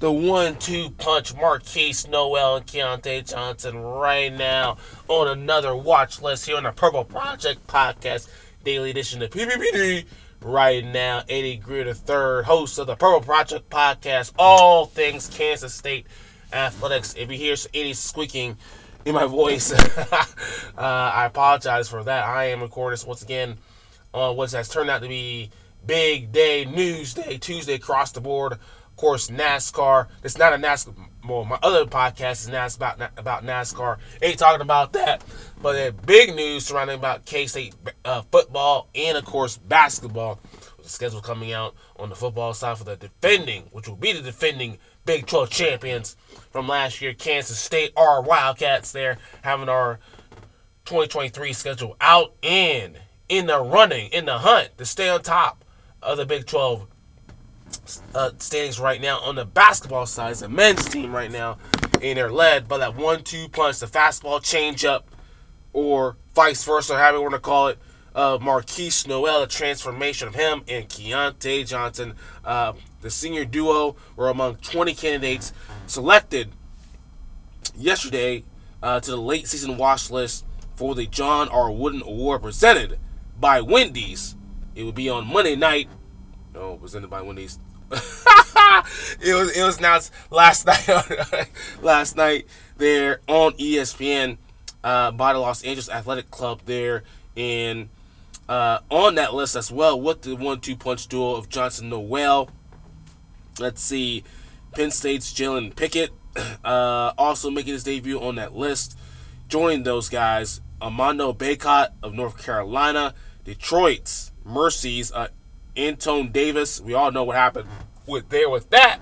the 1-2 punch, Marquise Noel and Keontae Johnson, right now on another watch list here on the Purple Project Podcast, daily edition of PPPD. Right now, Eddie Greer III, host of the Purple Project Podcast, all things Kansas State athletics. If you hear Eddie squeaking in my voice, I apologize for that. I am recording this once again on what has turned out to be big day, news day, Tuesday across the board. Of course, NASCAR. It's not a NASCAR. Well, my other podcast is about NASCAR. Ain't talking about that. But big news surrounding about K-State football and, of course, basketball. The schedule coming out on the football side for the defending, which will be the defending Big 12 champions from last year, Kansas State. Our Wildcats there having our 2023 schedule out and in the running, in the hunt to stay on top of the Big 12 standings right now. On the basketball side, it's the men's team right now, and they're led by that 1-2 punch, the fastball changeup, or vice versa, however you want to call it. Marquise Noel, the transformation of him, and Keontae Johnson, the senior duo, were among 20 candidates selected yesterday to the late season watch list for the John R. Wooden Award presented by Wendy's. It would be on Monday night. No, presented by Wendy's. It was announced last night there on ESPN by the Los Angeles Athletic Club there, and on that list as well with the 1-2 punch duo of Johnson Noel. Let's see, Penn State's Jalen Pickett also making his debut on that list. Joining those guys, Armando Bacot of North Carolina, Detroit's Mercy's Antone Davis. We all know what happened with that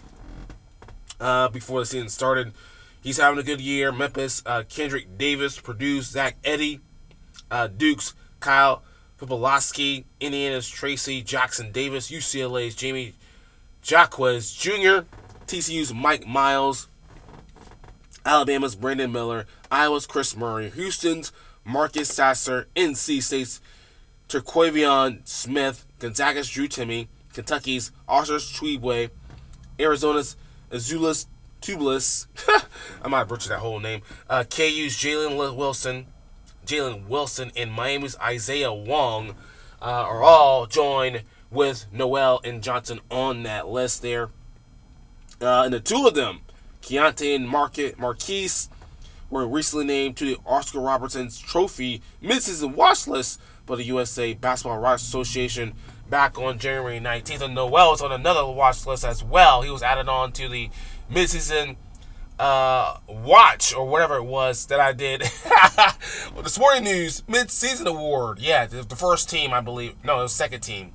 before the season started. He's having a good year. Memphis, Kendrick Davis, Purdue's Zach Edey, Duke's Kyle Pipolowski, Indiana's Tracy Jackson Davis, UCLA's Jamie Jaquez Jr., TCU's Mike Miles, Alabama's Brandon Miller, Iowa's Chris Murray, Houston's Marcus Sasser, NC State's Terquavion Smith, Gonzaga's Drew Timme, Kentucky's Arthur Tweedway, Arizona's Azuolas Tubelis, I might butcher that whole name, KU's Jalen Wilson, and Miami's Isaiah Wong are all joined with Noel and Johnson on that list there. And the two of them, Keontae and Marquise, were recently named to the Oscar Robertson's Trophy midseason watch list by the USA Basketball Writers Association back on January 19th. And Noel was on another watch list as well. He was added on to the midseason watch, or whatever it was that I did. Well, the Sporting News mid-season award. Yeah, the first team, I believe. No, it was the second team.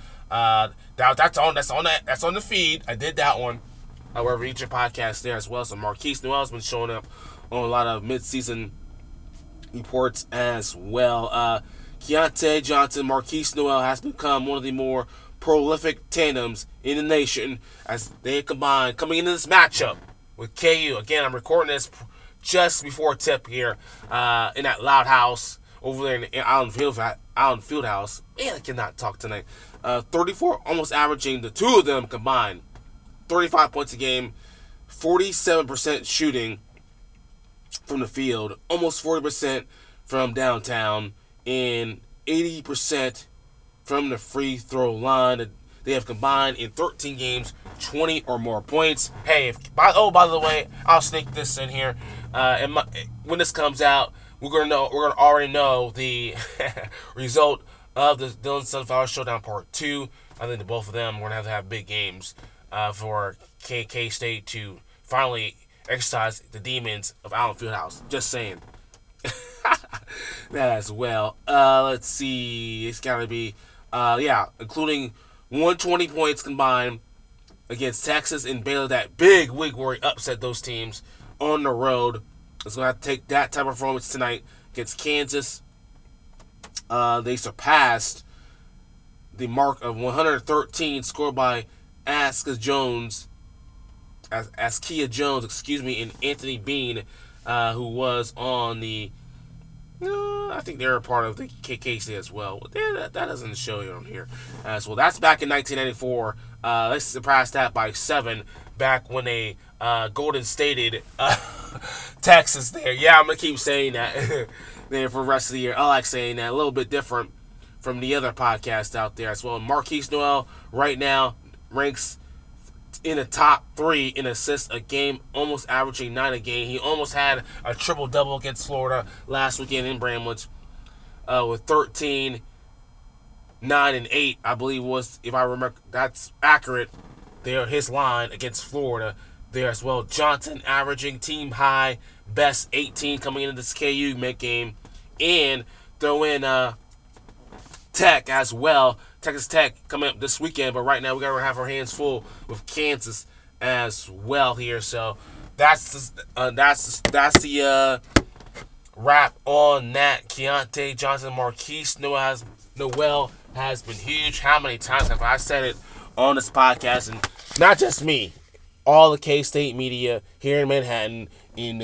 That's on the feed. I did that one. However, each podcast there as well. So Marquise Noel has been showing up on a lot of mid-season reports as well. Keontae Johnson, Marquise Noel has become one of the more prolific tandems in the nation as they combine coming into this matchup with KU. Again, I'm recording this just before tip here in that Loud House over there in Allen Fieldhouse. Man, I cannot talk tonight. 34, almost averaging, the two of them combined 35 points a game, 47% shooting from the field, almost 40% from downtown, and 80% from the free throw line. They have combined in 13 games 20 or more points. Hey, by the way, I'll sneak this in here. When this comes out, we're gonna already know the result of the Dylan Sunflower Showdown Part 2. I think the both of them are gonna have big games for K-State to finally exercise the demons of Allen Fieldhouse. Just saying. That as well. Let's see. It's gotta be, including 120 points combined against Texas and Baylor. That big week where he upset those teams on the road. It's going to have to take that type of performance tonight against Kansas. They surpassed the mark of 113 scored by Askia Jones, and Anthony Bean, who was on the I think they're a part of the KKC as well. That doesn't show you on here. So that's back in 1994 They surpassed that by 7 back when they Golden Stated Texas there. Yeah, I'm going to keep saying that there for the rest of the year. I like saying that. A little bit different from the other podcasts out there as well. Marquise Noel right now ranks in the top 3 in assists a game, almost averaging 9 a game. He almost had a triple-double against Florida last weekend in Bramlage with 13, 9, and 8, I believe was, if I remember, that's accurate. There, his line against Florida there as well. Johnson averaging team high, best 18 coming into this KU mid game, and throw in Tech as well. Texas Tech coming up this weekend, but right now we gotta have our hands full with Kansas as well here. So that's the wrap on that. Keontae Johnson, Marquise Noel has been huge. How many times have I said it on this podcast? And not just me, all the K-State media here in Manhattan, even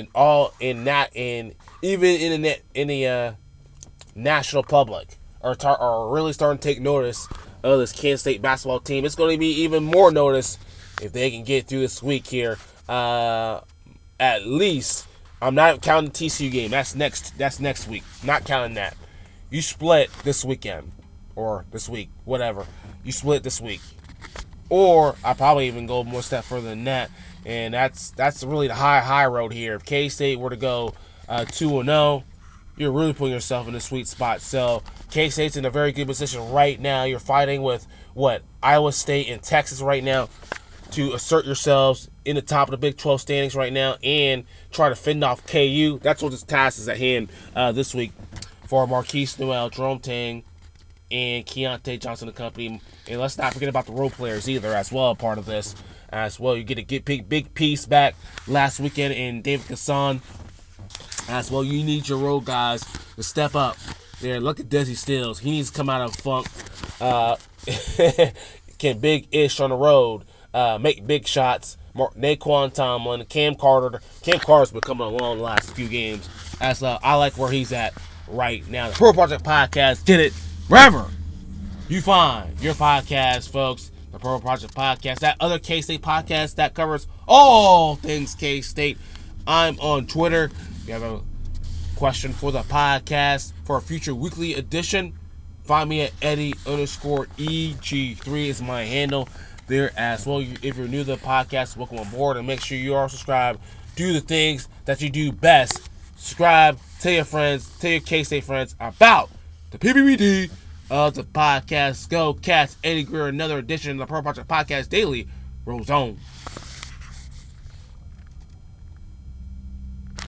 in the national public are really starting to take notice of this Kansas State basketball team. It's going to be even more notice if they can get through this week here. At least, I'm not counting the TCU game. That's next week. Not counting that. You split this weekend or this week, whatever. You split this week, or I probably even go one step further than that. And that's really the high road here. If K-State were to go 2-0, you're really putting yourself in a sweet spot. So K-State's in a very good position right now. You're fighting with Iowa State and Texas right now to assert yourselves in the top of the Big 12 standings right now and try to fend off KU. That's what this task is at hand this week for Marquise Noel, Jerome Tang, and Keontae Johnson and company. And let's not forget about the role players either as well, part of this as well. You get a big piece back last weekend in David Kassan as well. You need your role guys to step up there. Look at Desi Stills. He needs to come out of funk. Can big ish on the road. Make big shots. Naquan Tomlin, Cam Carter. Cam Carter's been coming along the last few games. As I like where he's at right now. The Pro Project Podcast, get it wherever you find your podcast, folks. The Pro Project Podcast, that other K-State podcast that covers all things K-State. I'm on Twitter. If you have a question for the podcast for a future weekly edition, find me at Eddie_EG3 is my handle there as well. If you're new to the podcast, welcome on board, and make sure you are subscribed. Do the things that you do best. Subscribe, tell your friends, tell your K-State friends about the PPPD of the podcast. Go Cats. Eddie Greer, another edition of the Pro Project Podcast Daily rolls on.